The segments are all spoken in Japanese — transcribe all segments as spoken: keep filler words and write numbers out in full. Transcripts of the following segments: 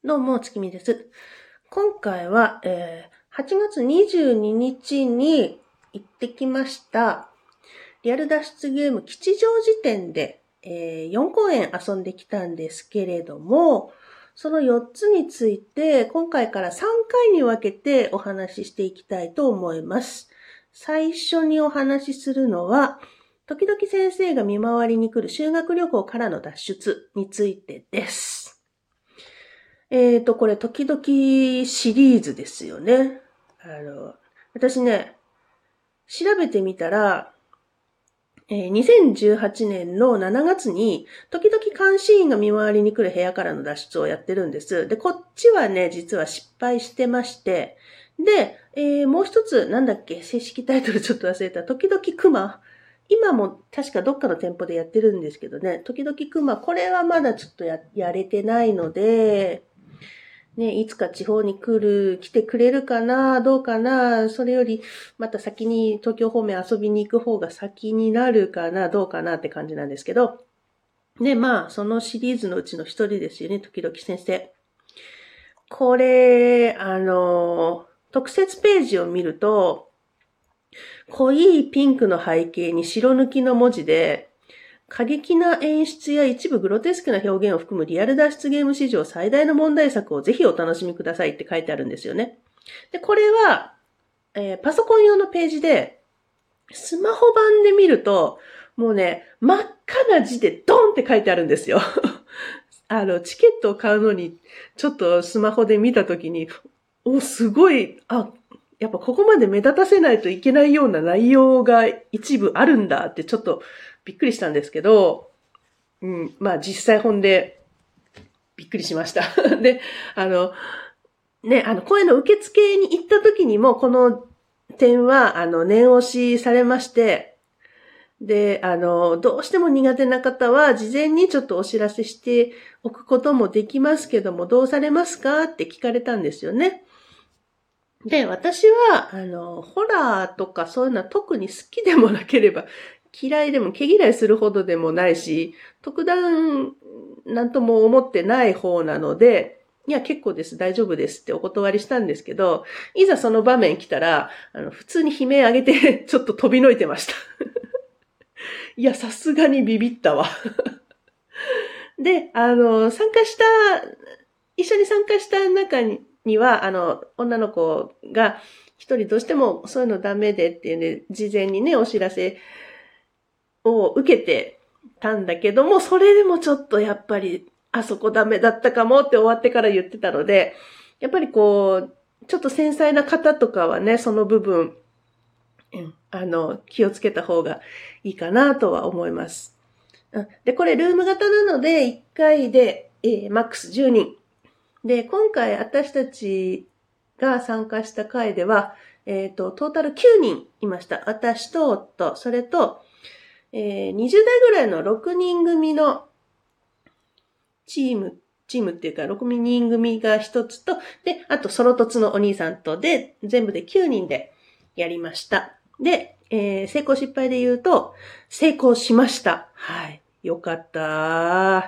どうも、月見です。今回は、えー、はちがつにじゅうににちに行ってきました、リアル脱出ゲーム吉祥寺店で、えー、よんこうえん遊んできたんですけれども、そのよっつについて、今回からさんかいに分けてお話ししていきたいと思います。最初にお話しするのは、時々先生が見回りに来る修学旅行からの脱出についてです。えーと、これ、時々シリーズですよね。あの、私ね、調べてみたら、えー、にせんじゅうはちねんのしちがつに、時々監視員が見回りに来る部屋からの脱出をやってるんです。で、こっちはね、実は失敗してまして、で、えー、もう一つ、なんだっけ、正式タイトルちょっと忘れた、時々クマ。今も確かどっかの店舗でやってるんですけどね、時々クマ、これはまだちょっとや、やれてないので、ね、いつか地方に来る、来てくれるかな、どうかな、それより、また先に東京方面遊びに行く方が先になるかな、どうかなって感じなんですけど、ね、まあ、そのシリーズのうちの一人ですよね、時々先生。これ、あの、特設ページを見ると、濃いピンクの背景に白抜きの文字で、過激な演出や一部グロテスクな表現を含むリアル脱出ゲーム史上最大の問題作をぜひお楽しみくださいって書いてあるんですよね。で、これは、えー、パソコン用のページで、スマホ版で見ると、もうね、真っ赤な字でドンって書いてあるんですよ。あの、チケットを買うのに、ちょっとスマホで見たときに、お、すごい、あ、やっぱここまで目立たせないといけないような内容が一部あるんだってちょっとびっくりしたんですけど、うん、まあ実際本でびっくりしました。で、あの、ね、あの、声の受付に行った時にもこの点は、あの、念押しされまして、で、あの、どうしても苦手な方は事前にちょっとお知らせしておくこともできますけども、どうされますかって聞かれたんですよね。で、私は、あの、ホラーとかそういうのは特に好きでもなければ、嫌いでも毛嫌いするほどでもないし、特段なんとも思ってない方なので、いや、結構です、大丈夫ですってお断りしたんですけど、いざその場面来たら、あの、普通に悲鳴上げて、ちょっと飛びのいてました。いや、さすがにビビったわ。で、あの、参加した、一緒に参加した中に、には、あの、女の子が一人どうしてもそういうのダメでっていうね、事前にね、お知らせを受けてたんだけども、それでもちょっとやっぱり、あそこダメだったかもって終わってから言ってたので、やっぱりこう、ちょっと繊細な方とかはね、その部分、うん、あの、気をつけた方がいいかなとは思います。で、これルーム型なので、いっかいで、えー、マックスじゅうにん。で、今回私たちが参加した回では、えっと、トータルきゅうにんいました。私と夫、それと、えー、にじゅうだいぐらいのろくにん組のチーム、チームっていうかろくにん組がひとつと、で、あとソロトツのお兄さんとで、全部できゅうにんでやりました。で、えー、成功失敗で言うと、成功しました。はい。よかった。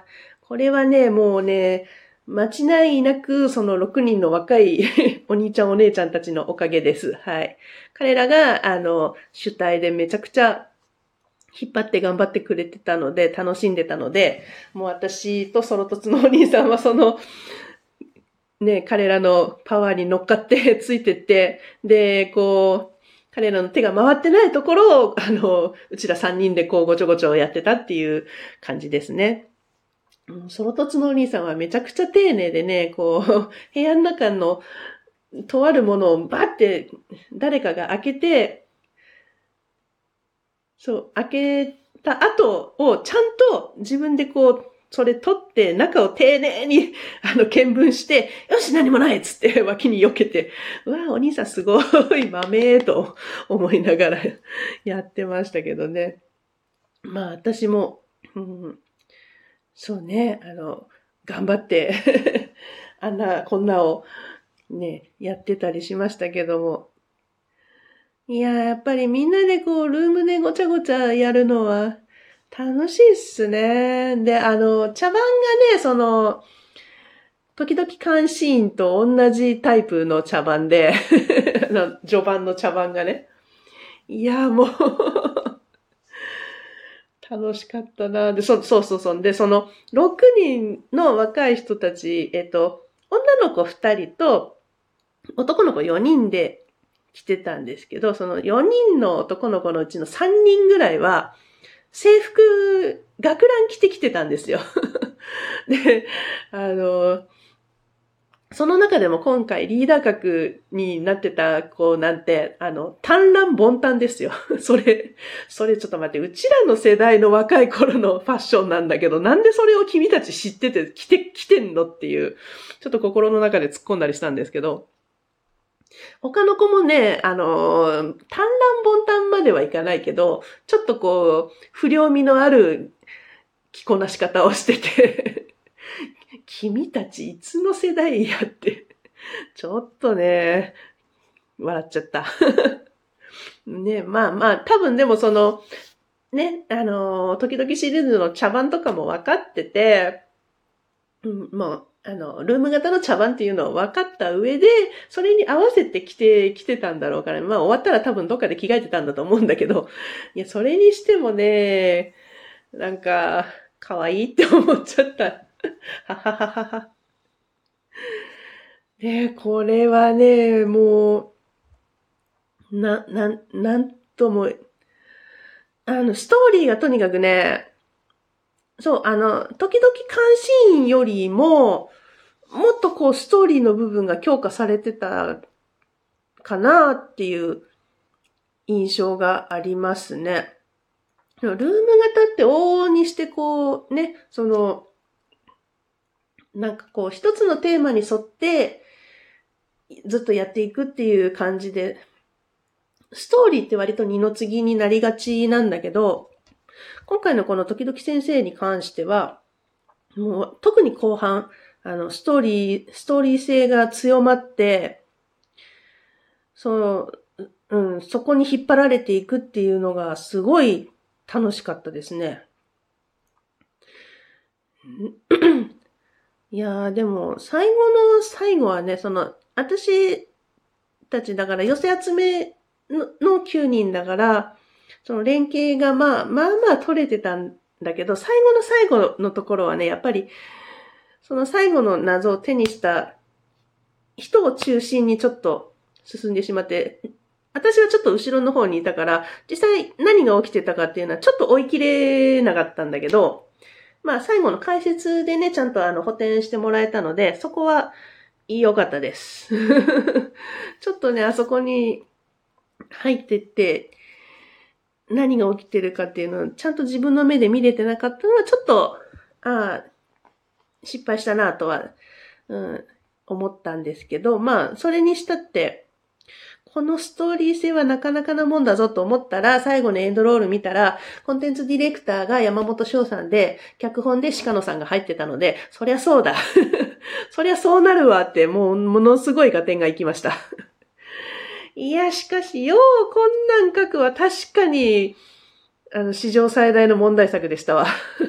これはね、もうね、間違いなくそのろくにんの若いお兄ちゃんお姉ちゃんたちのおかげです。はい。彼らが、あの、主体でめちゃくちゃ引っ張って頑張ってくれてたので、楽しんでたので、もう私とソロトツのお兄さんはその、ね、彼らのパワーに乗っかってついてって、で、こう、彼らの手が回ってないところを、あの、うちらさんにんでこうごちょごちょやってたっていう感じですね。ソロトツのお兄さんはめちゃくちゃ丁寧でね、こう、部屋の中のとあるものをバッて誰かが開けて、そう、開けた後をちゃんと自分でこう、それ取って中を丁寧にあの見分して、よし何もないっつって脇に避けて、うわお兄さんすごい豆と思いながらやってましたけどね。まあ私も、うん、そうね、あの、頑張ってあんな、こんなをね、やってたりしましたけども。いや、やっぱりみんなでこう、ルームでごちゃごちゃやるのは楽しいっすね。で、あの、茶番がね、その、 時々監視員と同じタイプの茶番で、序盤の茶番がね。いや、もう、楽しかったな。で、そ、そうそうそう。で、その、ろくにんの若い人たち、えっと、女の子ふたりと、男の子よにんで来てたんですけど、そのよにんの男の子のうちのさんにんぐらいは、制服、学ラン着てきてたんですよ。で、あの、その中でも今回リーダー格になってた子なんて、あの、短乱凡短ですよ。それ、それちょっと待って、うちらの世代の若い頃のファッションなんだけど、なんでそれを君たち知ってて、着て、着てんのっていう、ちょっと心の中で突っ込んだりしたんですけど、他の子もね、あの、短乱凡短まではいかないけど、ちょっとこう、不良味のある着こなし方をしてて、君たちいつの世代やって、ちょっとね、笑っちゃった。ね、まあまあ、多分でもその、ね、あの、時々シリーズの茶番とかも分かってて、うん、もう、あの、ルーム型の茶番っていうのを分かった上で、それに合わせて着て、着てたんだろうから、まあ終わったら多分どっかで着替えてたんだと思うんだけど、いや、それにしてもね、なんか、可愛いって思っちゃった。ははははは。ね、これはね、もう、な、なん、なんとも、あの、ストーリーがとにかくね、そう、あの、時々監視員よりも、もっとこう、ストーリーの部分が強化されてたかなっていう印象がありますね。ルーム型って往々にしてこう、ね、その、なんかこう、一つのテーマに沿って、ずっとやっていくっていう感じで、ストーリーって割と二の次になりがちなんだけど、今回のこの時々先生に関しては、もう特に後半、あの、ストーリー、ストーリー性が強まって、その、うん、そこに引っ張られていくっていうのがすごい楽しかったですね。いやー、でも、最後の最後はね、その、私たちだから寄せ集めののきゅうにんだから、その連携がまあ、まあまあ取れてたんだけど、最後の最後のところはね、やっぱり、その最後の謎を手にした人を中心にちょっと進んでしまって、私はちょっと後ろの方にいたから、実際何が起きてたかっていうのはちょっと追い切れなかったんだけど、まあ最後の解説でね、ちゃんとあの補填してもらえたので、そこは良かったです。ちょっとね、あそこに入ってって、何が起きてるかっていうのをちゃんと自分の目で見れてなかったのはちょっと、ああ、失敗したなとは、うん、思ったんですけど、まあ、それにしたって、このストーリー性はなかなかなもんだぞと思ったら、最後のエンドロール見たら、コンテンツディレクターが山本翔さんで、脚本で鹿野さんが入ってたので、そりゃそうだ。そりゃそうなるわって、もう、ものすごい合点がいきました。いや、しかし、ようこんなん書くは確かに、あの、史上最大の問題作でしたわ。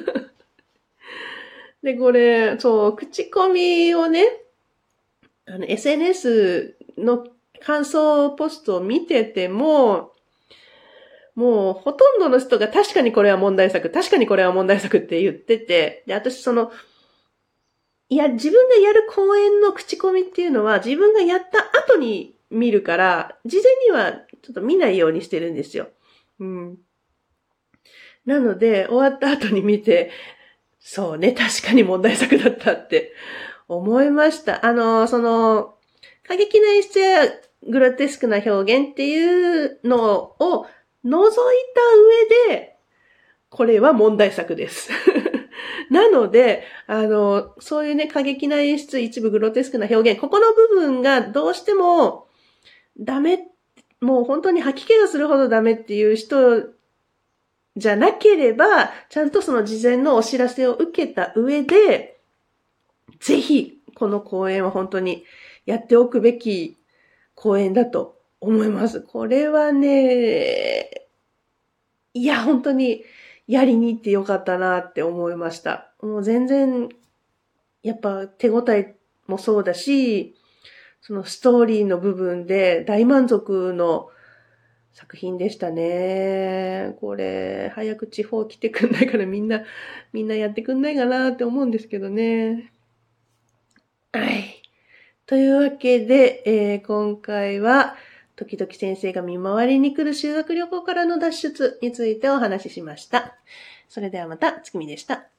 で、これ、そう、口コミをね、あの、エスエヌエス の感想ポストを見てても、もう、ほとんどの人が確かにこれは問題作、確かにこれは問題作って言ってて、で、私その、いや、自分がやる講演の口コミっていうのは、自分がやった後に見るから、事前にはちょっと見ないようにしてるんですよ。うん。なので、終わった後に見て、そうね、確かに問題作だったって思いました。あの、その、過激な演出やグロテスクな表現っていうのを除いた上で、これは問題作です。なので、あの、そういうね、過激な演出、一部グロテスクな表現、ここの部分がどうしてもダメ、もう本当に吐き気がするほどダメっていう人じゃなければ、ちゃんとその事前のお知らせを受けた上で、ぜひ、この講演は本当にやっておくべき講演だと思います。これはね、いや、本当にやりに行ってよかったなって思いました。もう全然、やっぱ手応えもそうだし、そのストーリーの部分で大満足の作品でしたね。これ、早く地方来てくんないからみんな、みんなやってくんないかなって思うんですけどね。はい。というわけで、えー、今回は、時々先生が見回りに来る修学旅行からの脱出についてお話ししました。それではまた、月見でした。